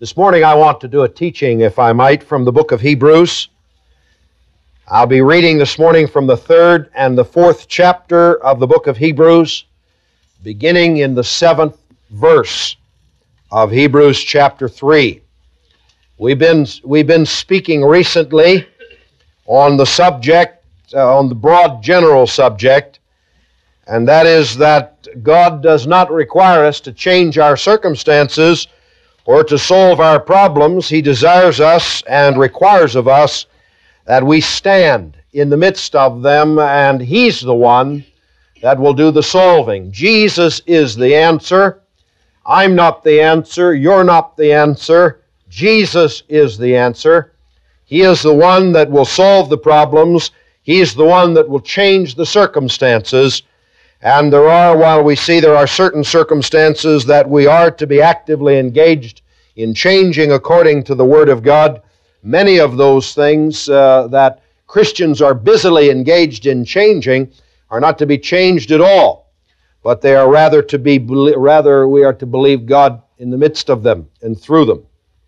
This morning I want to do a teaching, if I might, from the book of Hebrews. I'll be reading this morning from the 3rd and the 4th chapter of the book of Hebrews, beginning in the 7th verse of Hebrews chapter 3. We've been speaking recently on the subject, on the broad general subject, and that is that God does not require us to change our circumstances or to solve our problems. He desires us and requires of us that we stand in the midst of them, and He's the one that will do the solving. Jesus is the answer. I'm not the answer. You're not the answer. Jesus is the answer. He is the one that will solve the problems. He is the one that will change the circumstances. And there are certain circumstances that we are to be actively engaged in changing according to the Word of God. Many of those things that Christians are busily engaged in changing are not to be changed at all, but they are we are to believe God in the midst of them and through them.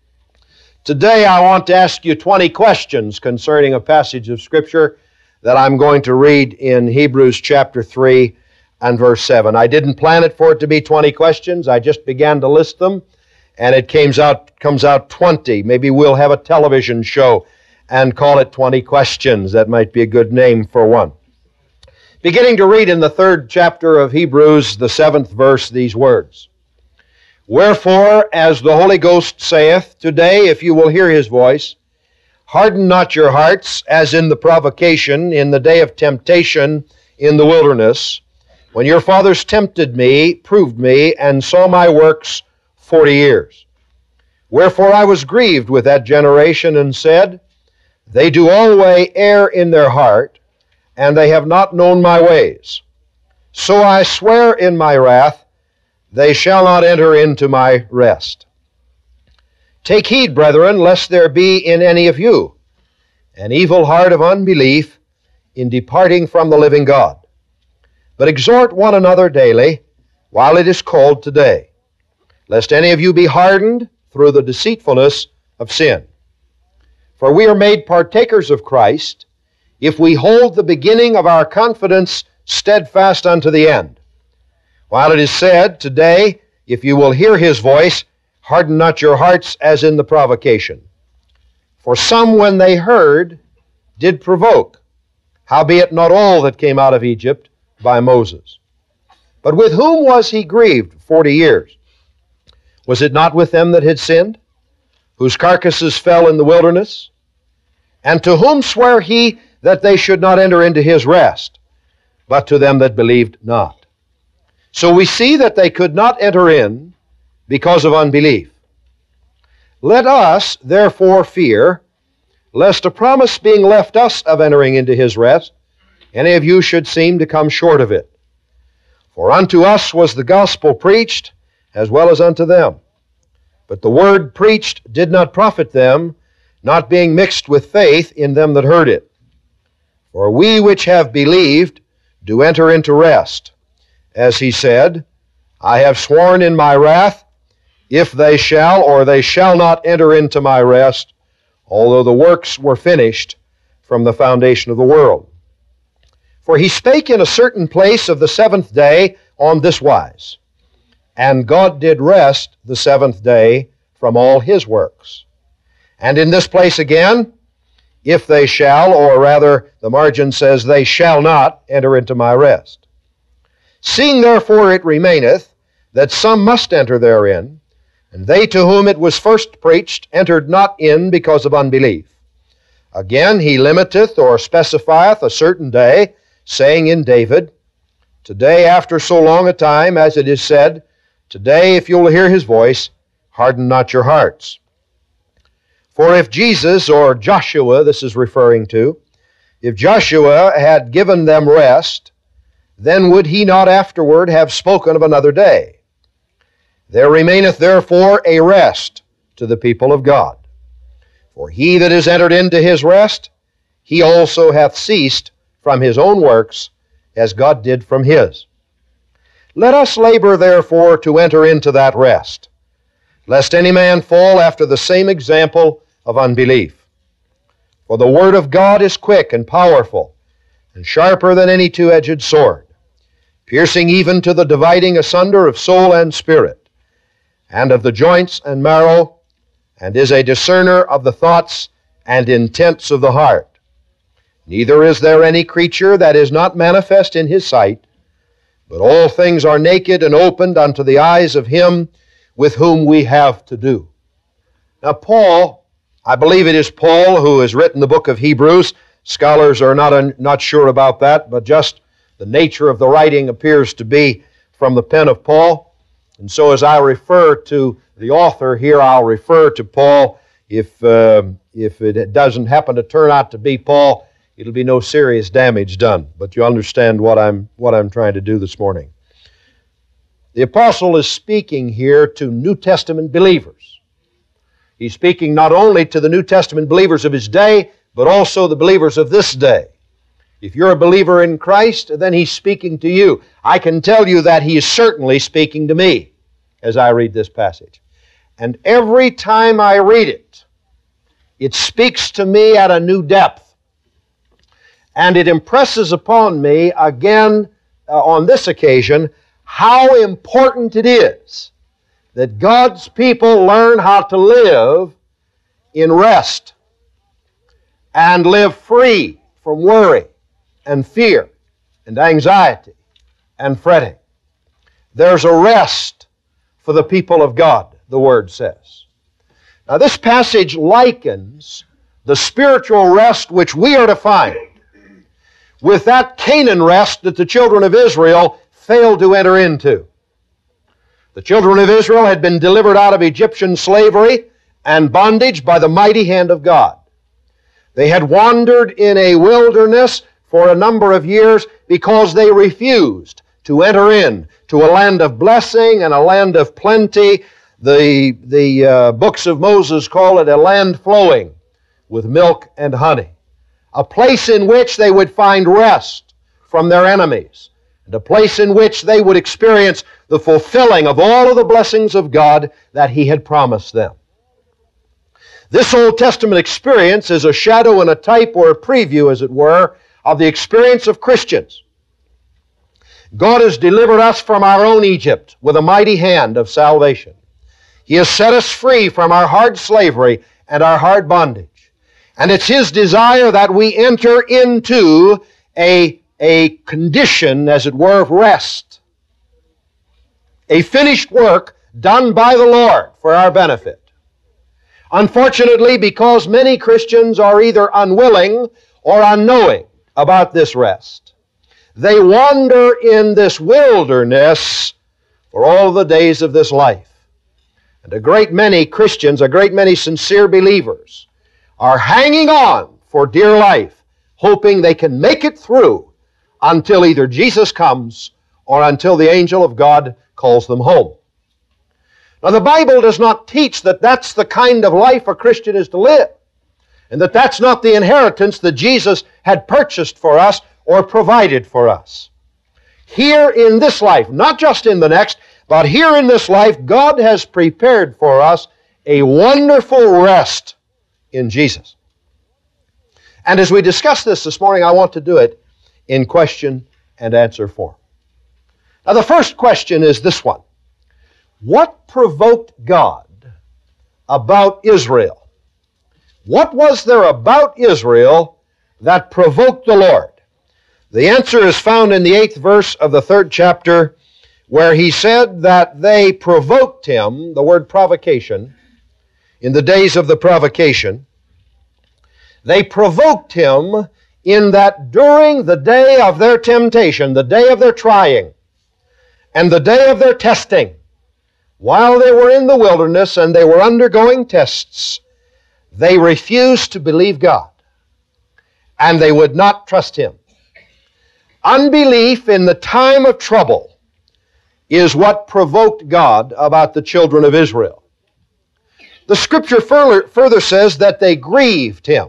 Today I want to ask you 20 questions concerning a passage of Scripture that I'm going to read in Hebrews chapter 3 and verse 7. I didn't plan it for it to be 20 questions. I just began to list them, and it comes out 20. Maybe we'll have a television show and call it 20 questions. That might be a good name for one. Beginning to read in the 3rd chapter of Hebrews, the 7th verse, these words. Wherefore, as the Holy Ghost saith, today, if you will hear His voice, harden not your hearts, as in the provocation, in the day of temptation in the wilderness, when your fathers tempted me, proved me, and saw my works 40 years. Wherefore I was grieved with that generation, and said, they do always err in their heart, and they have not known my ways. So I swear in my wrath, they shall not enter into my rest. Take heed, brethren, lest there be in any of you an evil heart of unbelief in departing from the living God. But exhort one another daily, while it is called today, lest any of you be hardened through the deceitfulness of sin. For we are made partakers of Christ, if we hold the beginning of our confidence steadfast unto the end. While it is said, today, if you will hear His voice, harden not your hearts as in the provocation. For some, when they heard, did provoke, howbeit not all that came out of Egypt by Moses. But with whom was He grieved 40 years? Was it not with them that had sinned, whose carcasses fell in the wilderness? And to whom sware He that they should not enter into His rest, but to them that believed not? So we see that they could not enter in because of unbelief. Let us therefore fear, lest a promise being left us of entering into His rest, any of you should seem to come short of it. For unto us was the gospel preached, as well as unto them. But the word preached did not profit them, not being mixed with faith in them that heard it. For we which have believed do enter into rest, as He said, I have sworn in my wrath, if they shall or they shall not enter into my rest, although the works were finished from the foundation of the world. For He spake in a certain place of the 7th day on this wise, and God did rest the 7th day from all His works. And in this place again, if they shall, or rather the margin says, they shall not enter into my rest. Seeing therefore it remaineth, that some must enter therein, and they to whom it was first preached entered not in because of unbelief. Again He limiteth or specifieth a certain day, saying in David, today after so long a time, as it is said, today if you will hear His voice, harden not your hearts. For if Jesus, or Joshua this is referring to, if Joshua had given them rest, then would he not afterward have spoken of another day? There remaineth therefore a rest to the people of God. For he that is entered into His rest, he also hath ceased from his own works, as God did from His. Let us labor therefore to enter into that rest, lest any man fall after the same example of unbelief. For the word of God is quick and powerful, and sharper than any two-edged sword, piercing even to the dividing asunder of soul and spirit, and of the joints and marrow, and is a discerner of the thoughts and intents of the heart. Neither is there any creature that is not manifest in his sight, but all things are naked and opened unto the eyes of him with whom we have to do. Now Paul, I believe it is Paul who has written the book of Hebrews. Scholars are not sure about that, but just the nature of the writing appears to be from the pen of Paul. And so as I refer to the author here, I'll refer to Paul. If it doesn't happen to turn out to be Paul, it'll be no serious damage done. But you understand what I'm trying to do this morning. The apostle is speaking here to New Testament believers. He's speaking not only to the New Testament believers of his day, but also the believers of this day. If you're a believer in Christ, then he's speaking to you. I can tell you that he is certainly speaking to me as I read this passage. And every time I read it, it speaks to me at a new depth. And it impresses upon me again on this occasion how important it is that God's people learn how to live in rest and live free from worry and fear and anxiety and fretting. There's a rest for the people of God, the Word says. Now this passage likens the spiritual rest which we are to find with that Canaan rest that the children of Israel failed to enter into. The children of Israel had been delivered out of Egyptian slavery and bondage by the mighty hand of God. They had wandered in a wilderness for a number of years because they refused to enter in to a land of blessing and a land of plenty. The books of Moses call it a land flowing with milk and honey, a place in which they would find rest from their enemies, and a place in which they would experience the fulfilling of all of the blessings of God that He had promised them. This Old Testament experience is a shadow and a type or a preview, as it were, of the experience of Christians. God has delivered us from our own Egypt with a mighty hand of salvation. He has set us free from our hard slavery and our hard bondage. And it's His desire that we enter into a condition, as it were, of rest. A finished work done by the Lord for our benefit. Unfortunately, because many Christians are either unwilling or unknowing about this rest, they wander in this wilderness for all the days of this life. And a great many Christians, a great many sincere believers, are hanging on for dear life, hoping they can make it through until either Jesus comes or until the angel of God calls them home. Now, the Bible does not teach that that's the kind of life a Christian is to live, and that that's not the inheritance that Jesus had purchased for us or provided for us. Here in this life, not just in the next, but here in this life, God has prepared for us a wonderful rest in Jesus. And as we discuss this morning, I want to do it in question and answer form. Now, the first question is this one. What provoked God about Israel? What was there about Israel that provoked the Lord? The answer is found in the 8th verse of the 3rd chapter, where He said that they provoked Him, the word provocation, in the days of the provocation. They provoked Him in that during the day of their temptation, the day of their trying, and the day of their testing, while they were in the wilderness and they were undergoing tests, they refused to believe God, and they would not trust Him. Unbelief in the time of trouble is what provoked God about the children of Israel. The Scripture further says that they grieved Him.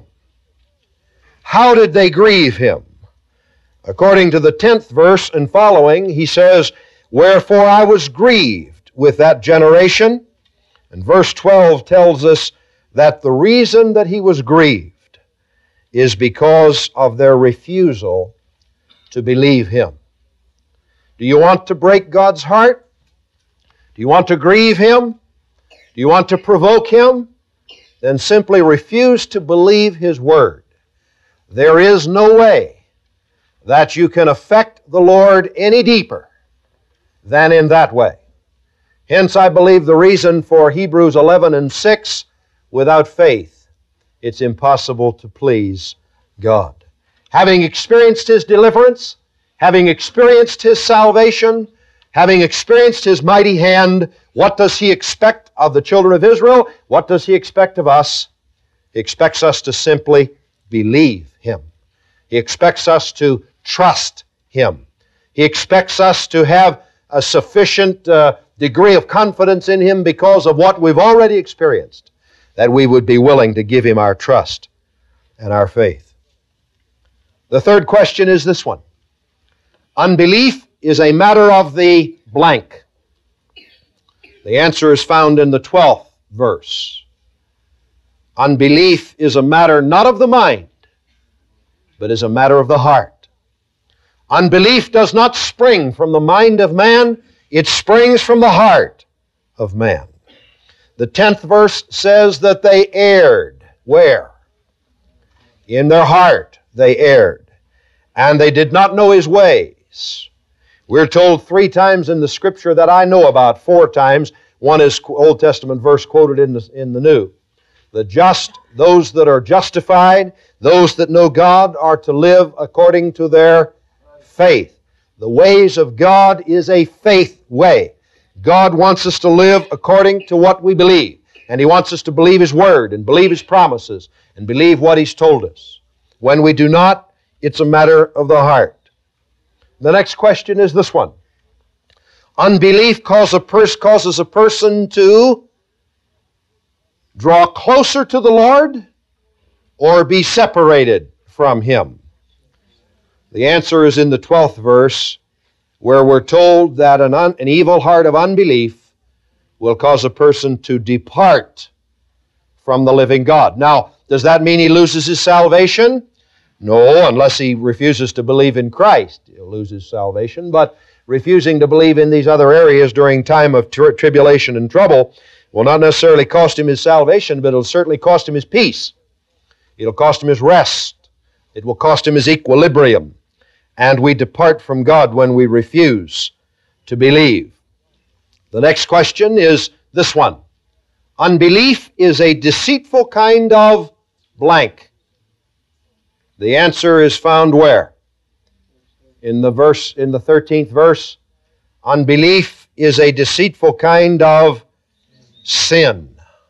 How did they grieve Him? According to the 10th verse and following, He says, "Wherefore I was grieved with that generation, And verse 12 tells us that the reason that he was grieved is because of their refusal to believe him. Do you want to break God's heart? Do you want to grieve him? Do you want to provoke him? Then simply refuse to believe his word. There is no way that you can affect the Lord any deeper than in that way. Hence, I believe the reason for Hebrews 11:6, without faith, it's impossible to please God. Having experienced his deliverance, having experienced his salvation, having experienced his mighty hand, what does he expect of the children of Israel? What does he expect of us? He expects us to simply believe him. He expects us to trust him. He expects us to have a sufficient degree of confidence in him because of what we've already experienced, that we would be willing to give him our trust and our faith. The third question is this one. Unbelief is a matter of the blank. The answer is found in the 12th verse. Unbelief is a matter not of the mind, but is a matter of the heart. Unbelief does not spring from the mind of man, it springs from the heart of man. The 10th verse says that they erred. Where? In their heart they erred, and they did not know his ways. We're told 3 times in the Scripture that I know about, 4 times. One is Old Testament verse quoted in the New. The just, those that are justified, those that know God, are to live according to their faith. The ways of God is a faith way. God wants us to live according to what we believe. And he wants us to believe his word and believe his promises and believe what he's told us. When we do not, it's a matter of the heart. The next question is this one. Unbelief causes a person to draw closer to the Lord or be separated from him. The answer is in the 12th verse, where we're told that an evil heart of unbelief will cause a person to depart from the living God. Now, does that mean he loses his salvation? No, unless he refuses to believe in Christ. He'll lose his salvation, but refusing to believe in these other areas during time of tribulation and trouble will not necessarily cost him his salvation, but it'll certainly cost him his peace. It'll cost him his rest. It will cost him his equilibrium. And we depart from God when we refuse to believe. The next question is this one. Unbelief is a deceitful kind of blank. The answer is found where? In the 13th verse. Unbelief is a deceitful kind of sin.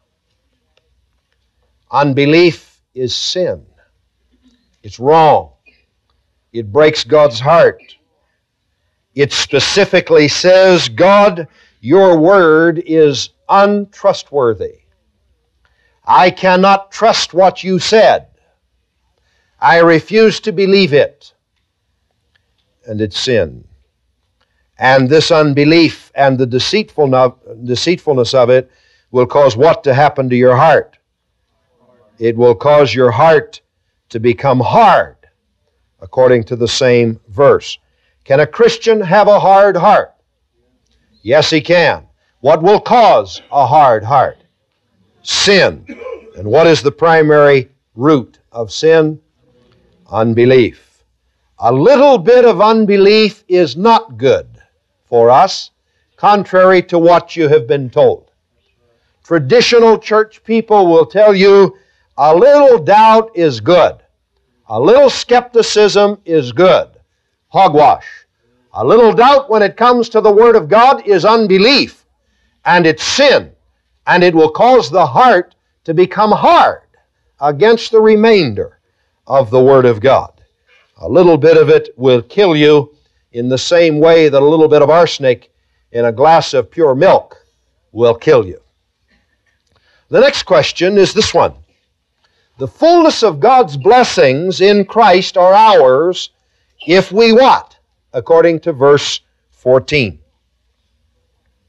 Unbelief is sin. It's wrong. It breaks God's heart. It specifically says, God, your word is untrustworthy. I cannot trust what you said. I refuse to believe it. And it's sin. And this unbelief and the deceitfulness of it will cause what to happen to your heart? It will cause your heart to become hard, according to the same verse. Can a Christian have a hard heart? Yes, he can. What will cause a hard heart? Sin. And what is the primary root of sin? Unbelief. A little bit of unbelief is not good for us, contrary to what you have been told. Traditional church people will tell you a little doubt is good. A little skepticism is good. Hogwash. A little doubt when it comes to the Word of God is unbelief, and it's sin, and it will cause the heart to become hard against the remainder of the Word of God. A little bit of it will kill you in the same way that a little bit of arsenic in a glass of pure milk will kill you. The next question is this one. The fullness of God's blessings in Christ are ours if we what? According to verse 14.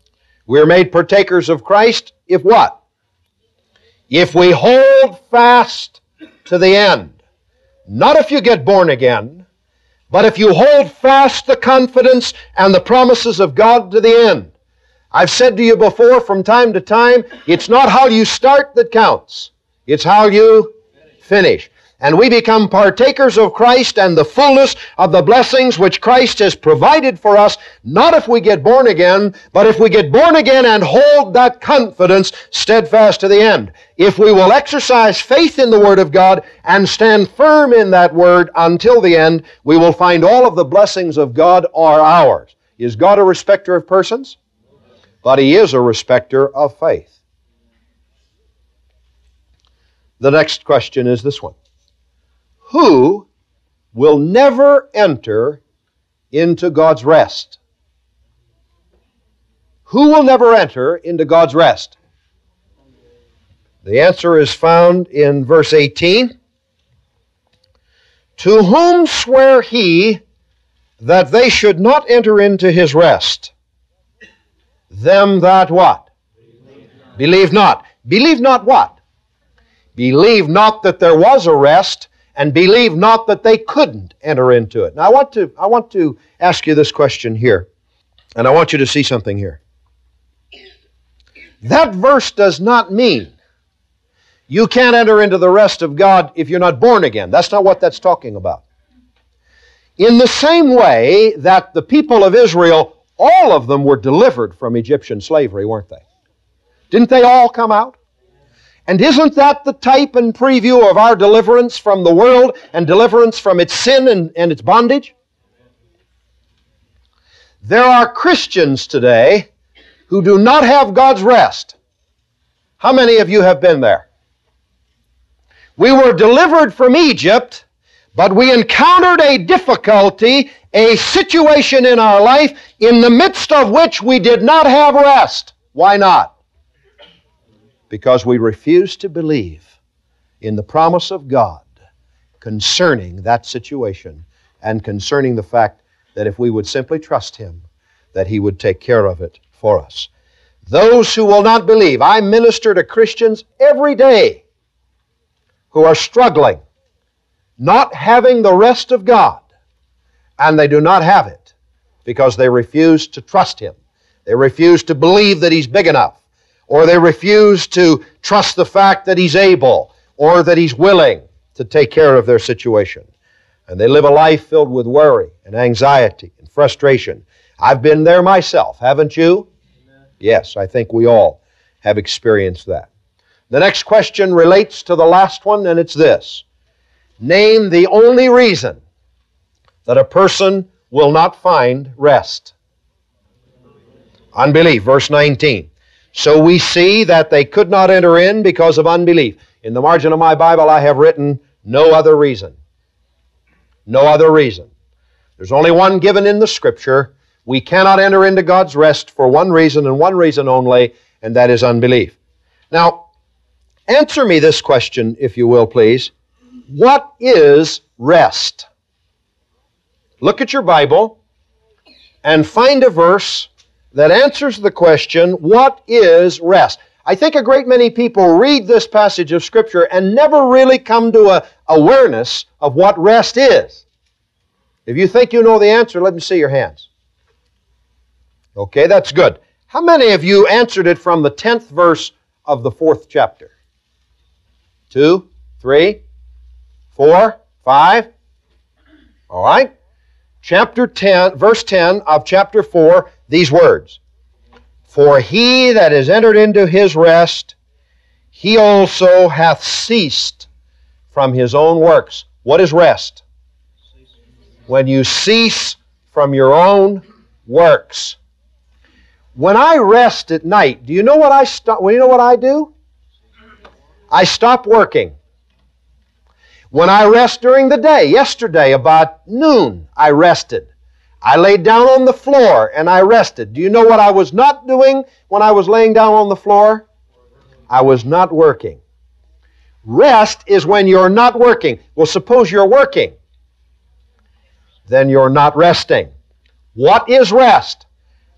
We're made partakers of Christ if what? If we hold fast to the end. Not if you get born again, but if you hold fast the confidence and the promises of God to the end. I've said to you before from time to time, it's not how you start that counts. It's how you finish. And we become partakers of Christ and the fullness of the blessings which Christ has provided for us, not if we get born again, but if we get born again and hold that confidence steadfast to the end. If we will exercise faith in the Word of God and stand firm in that Word until the end, we will find all of the blessings of God are ours. Is God a respecter of persons? But He is a respecter of faith. The next question is this one. Who will never enter into God's rest? Who will never enter into God's rest? The answer is found in verse 18. To whom sware He that they should not enter into His rest? Them that what? Believe not. Believe not what? Believe not that there was a rest, and believe not that they couldn't enter into it. Now I want to ask you this question here, and I want you to see something here. That verse does not mean you can't enter into the rest of God if you're not born again. That's not what that's talking about. In the same way that the people of Israel, all of them were delivered from Egyptian slavery, weren't they? Didn't they all come out? And isn't that the type and preview of our deliverance from the world and deliverance from its sin and its bondage? There are Christians today who do not have God's rest. How many of you have been there? We were delivered from Egypt, but we encountered a difficulty, a situation in our life in the midst of which we did not have rest. Why not? Because we refused to believe in the promise of God concerning that situation and concerning the fact that if we would simply trust Him, that He would take care of it for us. Those who will not believe, I minister to Christians every day who are struggling, not having the rest of God, and they do not have it because they refuse to trust Him. They refuse to believe that He's big enough, or they refuse to trust the fact that He's able, or that He's willing to take care of their situation. And they live a life filled with worry and anxiety and frustration. I've been there myself, haven't you? Amen. Yes, I think we all have experienced that. The next question relates to the last one, and it's this. Name the only reason that a person will not find rest. Unbelief, verse 19. So we see that they could not enter in because of unbelief. In the margin of my Bible I have written, no other reason. No other reason. There's only one given in the Scripture. We cannot enter into God's rest for one reason and one reason only, and that is unbelief. Now, answer me this question, if you will, please. What is rest? Look at your Bible and find a verse that answers the question, what is rest? I think a great many people read this passage of Scripture and never really come to an awareness of what rest is. If you think you know the answer, let me see your hands. Okay, that's good. How many of you answered it from the 10th verse of the 4th chapter? 2, 3, 4, 5. All right. Chapter 10, verse 10 of chapter 4, these words. For he that is entered into his rest, he also hath ceased from his own works. What is rest? When you cease from your own works. When I rest at night, do you know what I do? I stop working. When I rest during the day, yesterday about noon, I rested. I laid down on the floor and I rested. Do you know what I was not doing when I was laying down on the floor? I was not working. Rest is when you're not working. Well, suppose you're working. Then you're not resting. What is rest?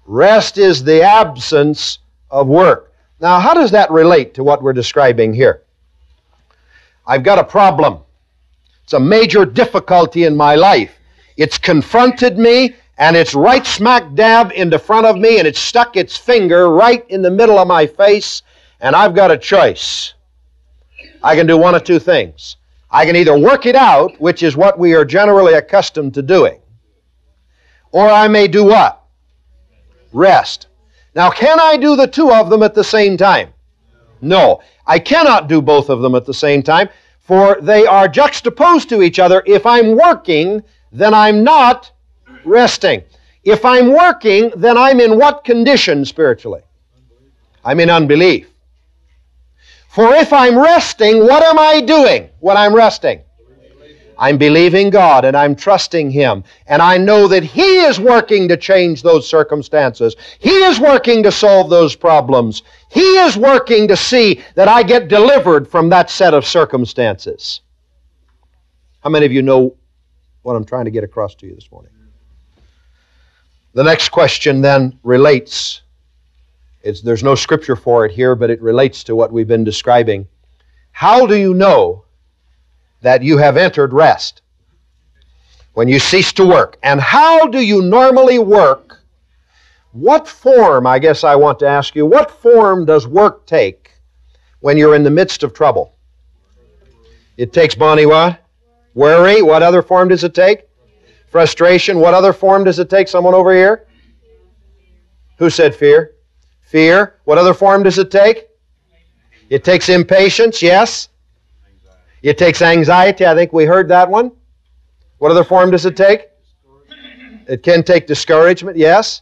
Rest is the absence of work. Now, how does that relate to what we're describing here? I've got a problem. It's a major difficulty in my life. It's confronted me, and it's right smack dab in the front of me, and it's stuck its finger right in the middle of my face, and I've got a choice. I can do one of two things. I can either work it out, which is what we are generally accustomed to doing, or I may do what? Rest. Now, can I do the two of them at the same time? No. I cannot do both of them at the same time, for they are juxtaposed to each other. If I'm working, then I'm not resting. If I'm working, then I'm in what condition spiritually? I'm in unbelief. For if I'm resting, what am I doing when I'm resting? I'm believing God and I'm trusting Him. And I know that He is working to change those circumstances. He is working to solve those problems. He is working to see that I get delivered from that set of circumstances. How many of you know what I'm trying to get across to you this morning? The next question then relates. There's no scripture for it here, but it relates to what we've been describing. How do you know that you have entered rest? When you cease to work. And how do you normally work? What form, I guess I want to ask you, what form does work take when you're in the midst of trouble? It takes, Bonnie, what? Worry. What other form does it take? Frustration. What other form does it take? Someone over here? Who said fear? Fear. What other form does it take? It takes impatience, yes. It takes anxiety. I think we heard that one. What other form does it take? It can take discouragement, yes.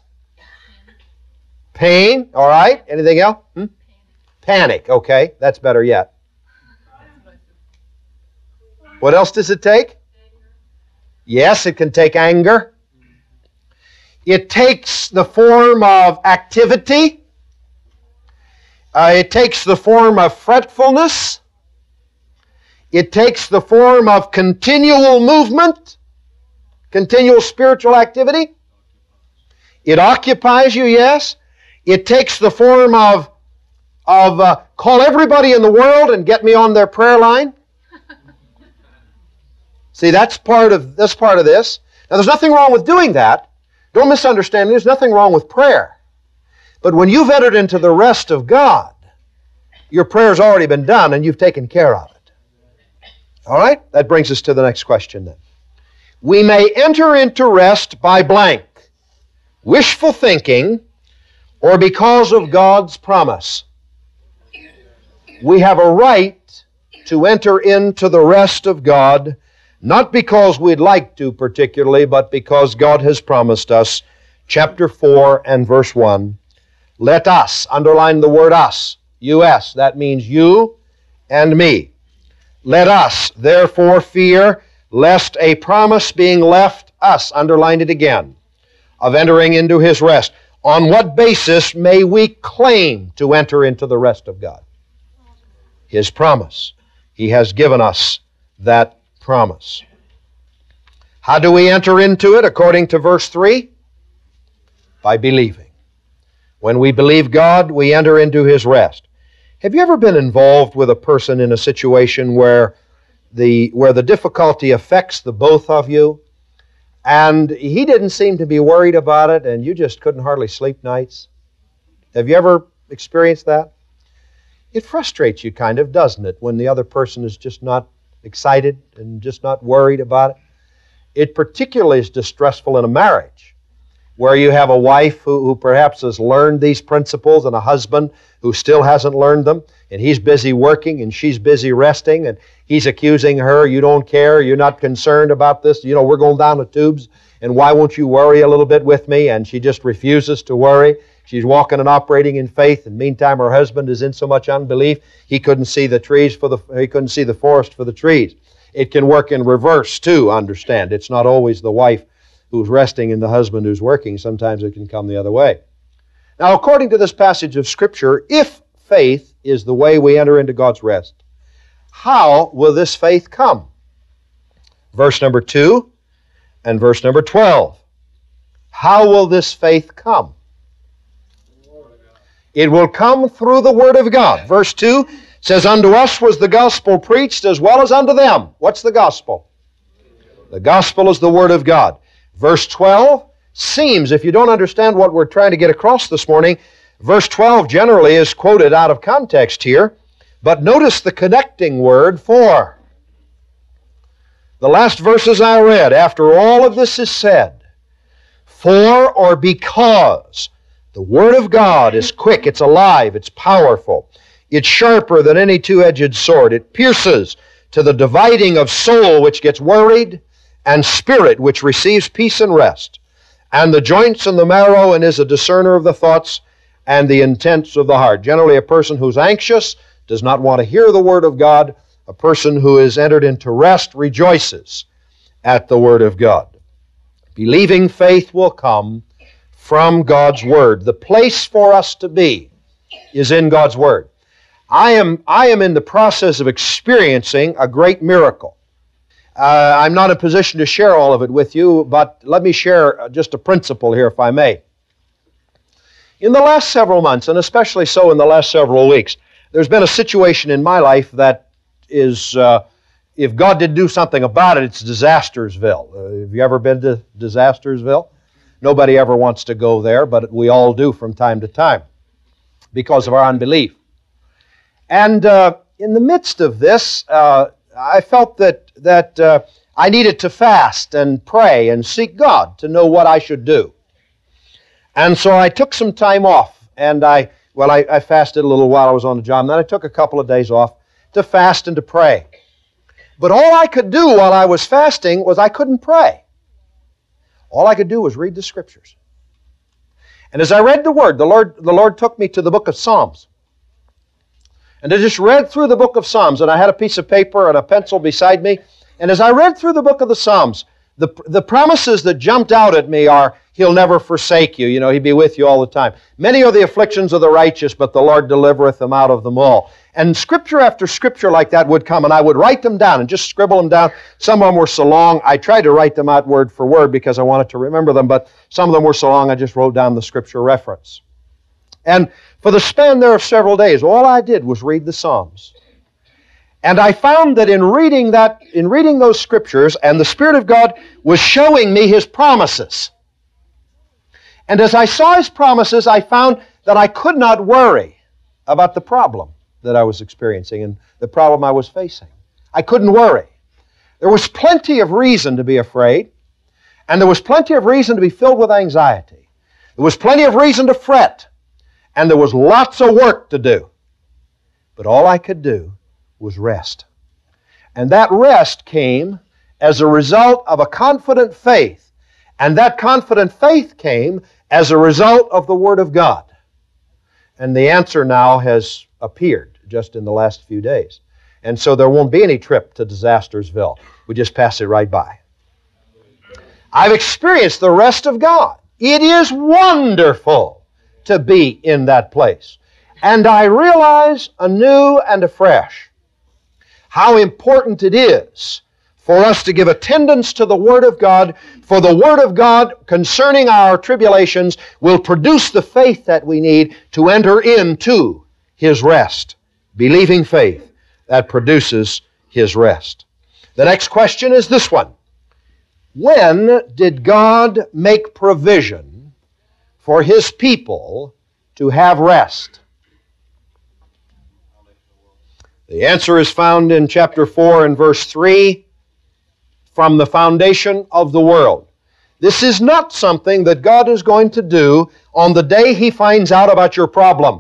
Pain, all right. Anything else? Panic, okay. That's better yet. What else does it take? Yes, it can take anger. It takes the form of activity. It takes the form of fretfulness. It takes the form of continual movement, continual spiritual activity. It occupies you, yes. It takes the form of call everybody in the world and get me on their prayer line. See, that's part of this. Now, there's nothing wrong with doing that. Don't misunderstand me. There's nothing wrong with prayer. But when you've entered into the rest of God, your prayer's already been done and you've taken care of it. All right? That brings us to the next question then. We may enter into rest by blank, wishful thinking, or because of God's promise. We have a right to enter into the rest of God, not because we'd like to particularly, but because God has promised us. Chapter 4 and verse 1. Let us, underline the word us, U-S, that means you and me. Let us therefore fear, lest a promise being left us, underline it again, of entering into His rest. On what basis may we claim to enter into the rest of God? His promise. He has given us that promise. How do we enter into it according to verse 3? By believing. When we believe God, we enter into His rest. Have you ever been involved with a person in a situation where the difficulty affects the both of you, and he didn't seem to be worried about it, and you just couldn't hardly sleep nights? Have you ever experienced that? It frustrates you kind of, doesn't it, when the other person is just not excited and just not worried about it? It particularly is distressful in a marriage where you have a wife who perhaps has learned these principles and a husband who still hasn't learned them, and he's busy working and she's busy resting, and he's accusing her, you don't care, you're not concerned about this, we're going down the tubes, and why won't you worry a little bit with me? And she just refuses to worry. She's walking and operating in faith, and meantime her husband is in so much unbelief he couldn't see the forest for the trees. It can work in reverse too, understand. It's not always the wife who's resting and the husband who's working. Sometimes it can come the other way. Now, according to this passage of Scripture, if faith is the way we enter into God's rest, how will this faith come? Verse number 2 and verse number 12. How will this faith come? It will come through the Word of God. Verse 2 says, unto us was the gospel preached as well as unto them. What's the gospel? The gospel is the Word of God. Verse 12 seems, if you don't understand what we're trying to get across this morning, verse 12 generally is quoted out of context here, but notice the connecting word, for. The last verses I read, after all of this is said, for or because the Word of God is quick, it's alive, it's powerful, it's sharper than any two-edged sword, it pierces to the dividing of soul which gets worried, and spirit which receives peace and rest, and the joints and the marrow, and is a discerner of the thoughts and the intents of the heart. Generally, a person who's anxious does not want to hear the Word of God. A person who is entered into rest rejoices at the Word of God. Believing faith will come from God's Word. The place for us to be is in God's Word. I am in the process of experiencing a great miracle. I'm not in a position to share all of it with you, but let me share just a principle here, if I may. In the last several months, and especially so in the last several weeks, there's been a situation in my life that is, if God didn't do something about it, it's Disastersville. Have you ever been to Disastersville? Nobody ever wants to go there, but we all do from time to time because of our unbelief. And in the midst of this, I felt that I needed to fast and pray and seek God to know what I should do. And so I took some time off, and I fasted a little while I was on the job, and then I took a couple of days off to fast and to pray. But all I could do while I was fasting was I couldn't pray. All I could do was read the Scriptures. And as I read the Word, the Lord took me to the book of Psalms. And I just read through the book of Psalms, and I had a piece of paper and a pencil beside me. And as I read through the book of the Psalms, the promises that jumped out at me are, He'll never forsake you. You know, He'd be with you all the time. Many are the afflictions of the righteous, but the Lord delivereth them out of them all. And Scripture after Scripture like that would come, and I would write them down and just scribble them down. Some of them were so long, I tried to write them out word for word because I wanted to remember them, but some of them were so long, I just wrote down the Scripture reference. And for the span there of several days, all I did was read the Psalms. And I found that in reading those Scriptures, and the Spirit of God was showing me His promises. And as I saw His promises, I found that I could not worry about the problem that I was experiencing and the problem I was facing. I couldn't worry. There was plenty of reason to be afraid, and there was plenty of reason to be filled with anxiety. There was plenty of reason to fret, and there was lots of work to do. But all I could do was rest. And that rest came as a result of a confident faith. And that confident faith came as a result of the Word of God. And the answer now has appeared just in the last few days. And so there won't be any trip to Disastersville. We just pass it right by. I've experienced the rest of God. It is wonderful to be in that place. And I realize anew and afresh how important it is for us to give attendance to the Word of God, for the Word of God concerning our tribulations will produce the faith that we need to enter into His rest. Believing faith that produces His rest. The next question is this one. When did God make provision for His people to have rest? The answer is found in chapter 4 and verse 3, from the foundation of the world. This is not something that God is going to do on the day He finds out about your problem.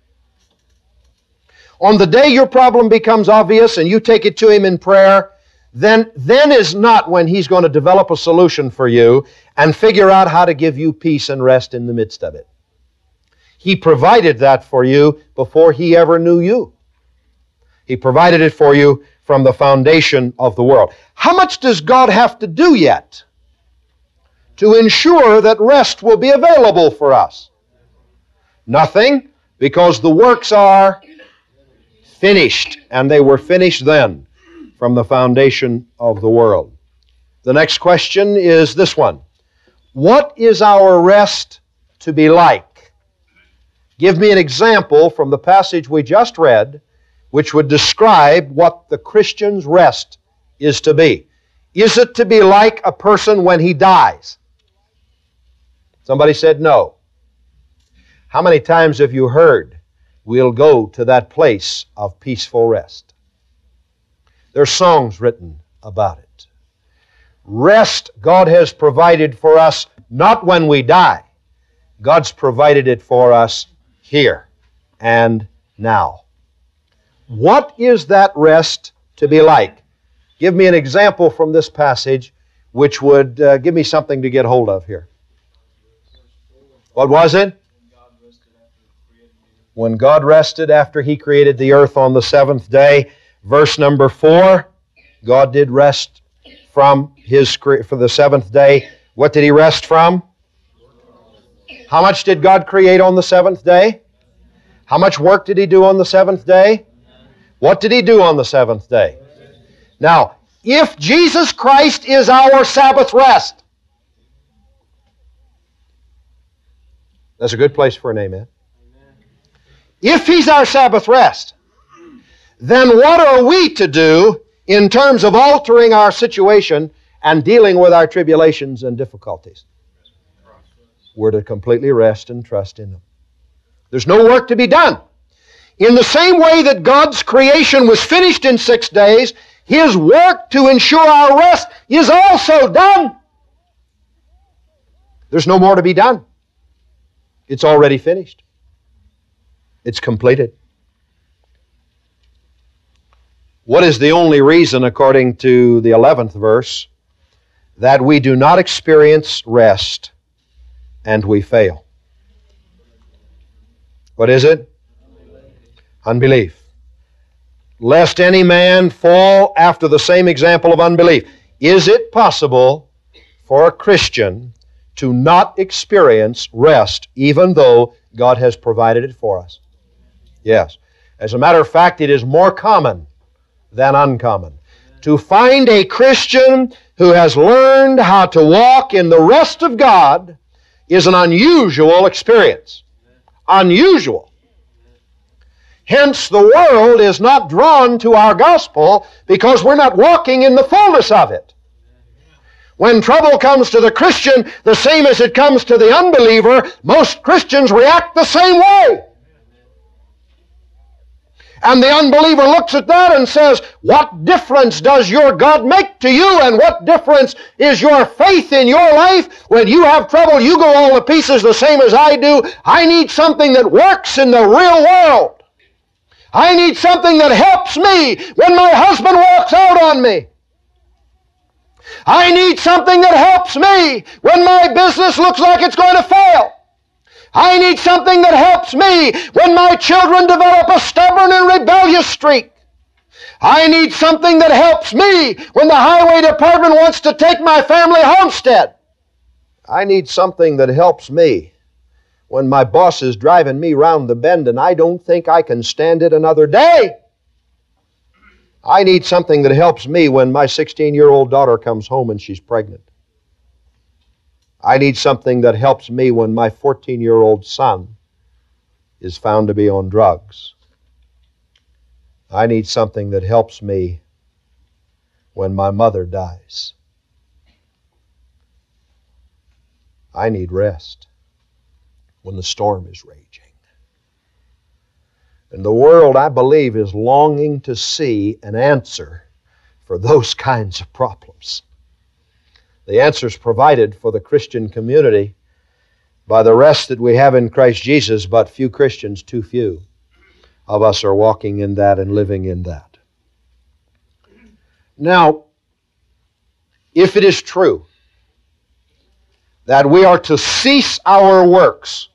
On the day your problem becomes obvious and you take it to Him in prayer, then is not when He's going to develop a solution for you and figure out how to give you peace and rest in the midst of it. He provided that for you before He ever knew you. He provided it for you from the foundation of the world. How much does God have to do yet to ensure that rest will be available for us? Nothing, because the works are finished, and they were finished then from the foundation of the world. The next question is this one. What is our rest to be like? Give me an example from the passage we just read which would describe what the Christian's rest is to be. Is it to be like a person when he dies? Somebody said no. How many times have you heard, we'll go to that place of peaceful rest? There are songs written about it. Rest God has provided for us not when we die. God's provided it for us here and now. What is that rest to be like? Give me an example from this passage which would give me something to get hold of here. What was it? When God rested after He created the earth on the seventh day. Verse number 4, God did rest for the seventh day. What did He rest from? How much did God create on the seventh day? How much work did He do on the seventh day? What did He do on the seventh day? Now, if Jesus Christ is our Sabbath rest, that's a good place for an amen. If He's our Sabbath rest, then what are we to do in terms of altering our situation and dealing with our tribulations and difficulties? We're to completely rest and trust in Him. There's no work to be done. In the same way that God's creation was finished in 6 days, His work to ensure our rest is also done. There's no more to be done. It's already finished. It's completed. What is the only reason, according to the 11th verse, that we do not experience rest and we fail? What is it? Unbelief. Lest any man fall after the same example of unbelief. Is it possible for a Christian to not experience rest even though God has provided it for us? Yes. As a matter of fact, it is more common than uncommon. To find a Christian who has learned how to walk in the rest of God is an unusual experience. Unusual. Hence, the world is not drawn to our gospel because we're not walking in the fullness of it. When trouble comes to the Christian, the same as it comes to the unbeliever, most Christians react the same way. And the unbeliever looks at that and says, what difference does your God make to you? And what difference is your faith in your life? When you have trouble, you go all to pieces the same as I do. I need something that works in the real world. I need something that helps me when my husband walks out on me. I need something that helps me when my business looks like it's going to fail. I need something that helps me when my children develop a stubborn and rebellious streak. I need something that helps me when the highway department wants to take my family homestead. I need something that helps me when my boss is driving me round the bend and I don't think I can stand it another day. I need something that helps me when my 16-year-old daughter comes home and she's pregnant. I need something that helps me when my 14-year-old son is found to be on drugs. I need something that helps me when my mother dies. I need rest when the storm is raging. And the world, I believe, is longing to see an answer for those kinds of problems. The answer is provided for the Christian community by the rest that we have in Christ Jesus, but few Christians, too few of us are walking in that and living in that. Now, if it is true that we are to cease our works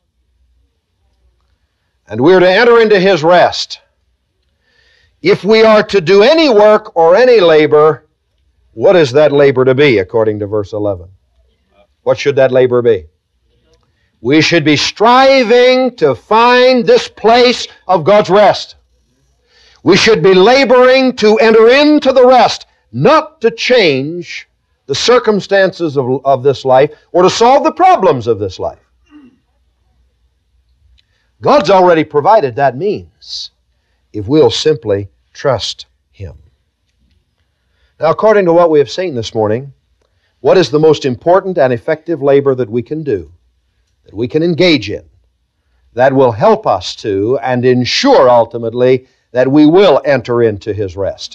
and we are to enter into His rest, if we are to do any work or any labor, what is that labor to be, according to verse 11? What should that labor be? We should be striving to find this place of God's rest. We should be laboring to enter into the rest, not to change the circumstances of this life or to solve the problems of this life. God's already provided that means if we'll simply trust Him. Now, according to what we have seen this morning, what is the most important and effective labor that we can do, that we can engage in, that will help us to and ensure ultimately that we will enter into His rest?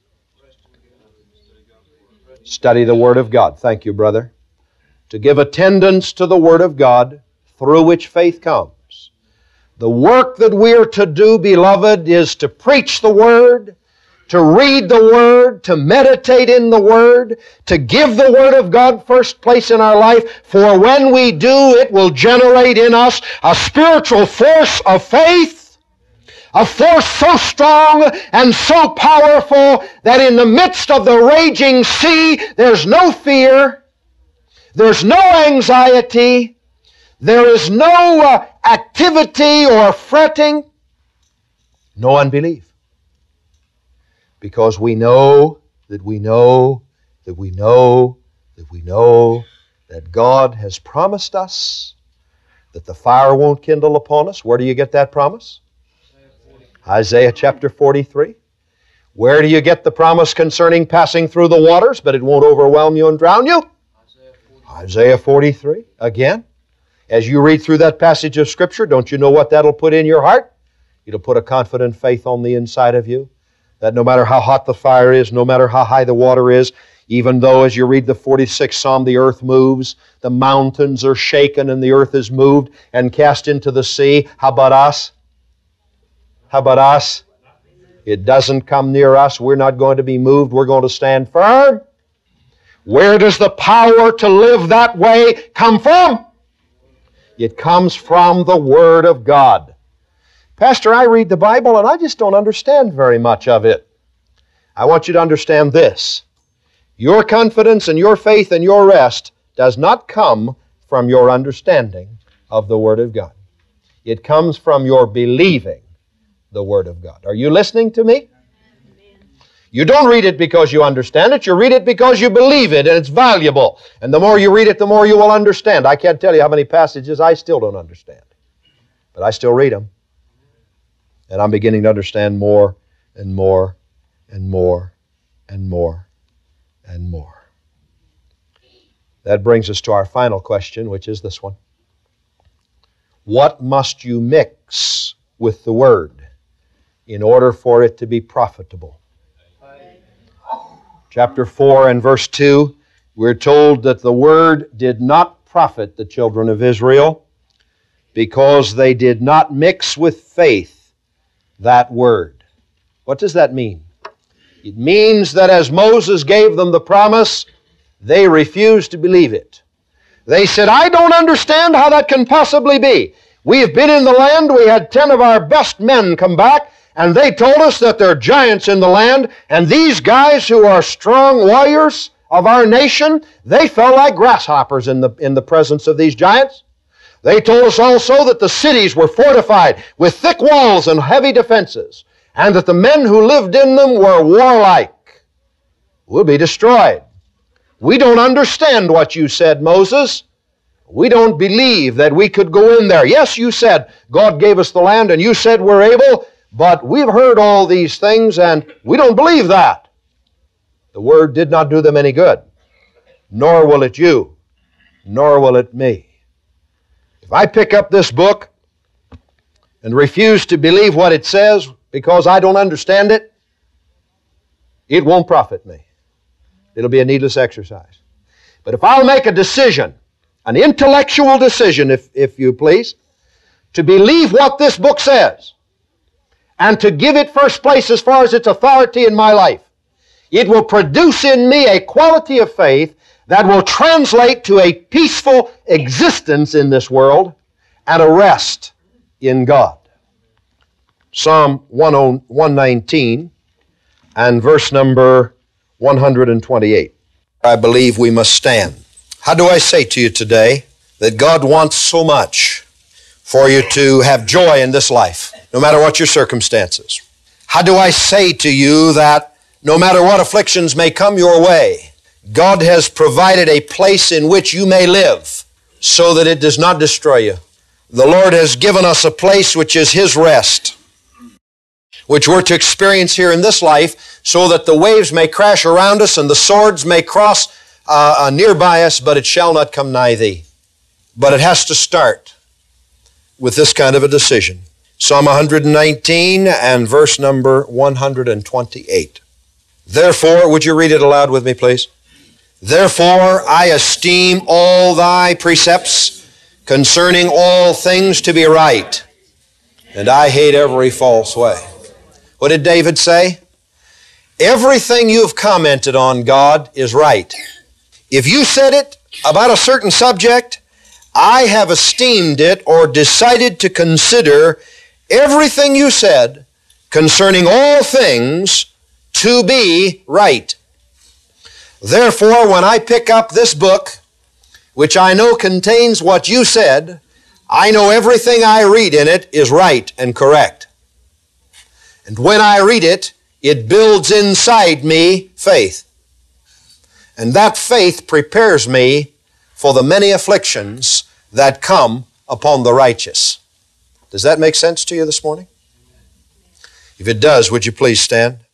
Study the Word of God. Thank you, brother. To give attendance to the Word of God through which faith comes. The work that we are to do, beloved, is to preach the Word, to read the Word, to meditate in the Word, to give the Word of God first place in our life, for when we do, it will generate in us a spiritual force of faith, a force so strong and so powerful that in the midst of the raging sea, there's no fear, there's no anxiety, there is no activity or fretting, no unbelief. Because we know that we know that we know that we know that God has promised us that the fire won't kindle upon us. Where do you get that promise? Isaiah chapter 43. Where do you get the promise concerning passing through the waters, but it won't overwhelm you and drown you? Isaiah 43. Again, as you read through that passage of Scripture, don't you know what that'll put in your heart? It'll put a confident faith on the inside of you, that no matter how hot the fire is, no matter how high the water is, even though as you read the 46th Psalm, the earth moves, the mountains are shaken and the earth is moved and cast into the sea. How about us? How about us? It doesn't come near us. We're not going to be moved. We're going to stand firm. Where does the power to live that way come from? It comes from the Word of God. Pastor, I read the Bible and I just don't understand very much of it. I want you to understand this. Your confidence and your faith and your rest does not come from your understanding of the Word of God. It comes from your believing the Word of God. Are you listening to me? You don't read it because you understand it. You read it because you believe it and it's valuable. And the more you read it, the more you will understand. I can't tell you how many passages I still don't understand. But I still read them. And I'm beginning to understand more and more and more and more and more. That brings us to our final question, which is this one. What must you mix with the Word in order for it to be profitable? Chapter 4 and verse 2, we're told that the Word did not profit the children of Israel because they did not mix with faith that Word. What does that mean? It means that as Moses gave them the promise, they refused to believe it. They said, I don't understand how that can possibly be. We have been in the land, we had 10 of our best men come back, and they told us that there are giants in the land, and these guys who are strong warriors of our nation, they fell like grasshoppers in the presence of these giants. They told us also that the cities were fortified with thick walls and heavy defenses, and that the men who lived in them were warlike. We'll be destroyed. We don't understand what you said, Moses. We don't believe that we could go in there. Yes, you said God gave us the land, and you said we're able, but we've heard all these things, and we don't believe that. The Word did not do them any good, nor will it you, nor will it me. If I pick up this book and refuse to believe what it says because I don't understand it, it won't profit me. It'll be a needless exercise. But if I'll make a decision, an intellectual decision, if you please, to believe what this book says, and to give it first place as far as its authority in my life, it will produce in me a quality of faith that will translate to a peaceful existence in this world and a rest in God. Psalm 119 and verse number 128. I believe we must stand. How do I say to you today that God wants so much for you to have joy in this life, no matter what your circumstances? How do I say to you that no matter what afflictions may come your way, God has provided a place in which you may live so that it does not destroy you? the Lord has given us a place which is His rest, which we're to experience here in this life, so that the waves may crash around us and the swords may cross nearby us, but it shall not come nigh thee. But it has to start with this kind of a decision. Psalm 119 and verse number 128. Therefore, would you read it aloud with me, please? Therefore I esteem all thy precepts concerning all things to be right, and I hate every false way. What did David say? Everything you've commented on, God, is right. If you said it about a certain subject, I have esteemed it or decided to consider everything you said concerning all things to be right. Therefore, when I pick up this book, which I know contains what you said, I know everything I read in it is right and correct. And when I read it, it builds inside me faith. And that faith prepares me for the many afflictions that come upon the righteous. Does that make sense to you this morning? If it does, would you please stand?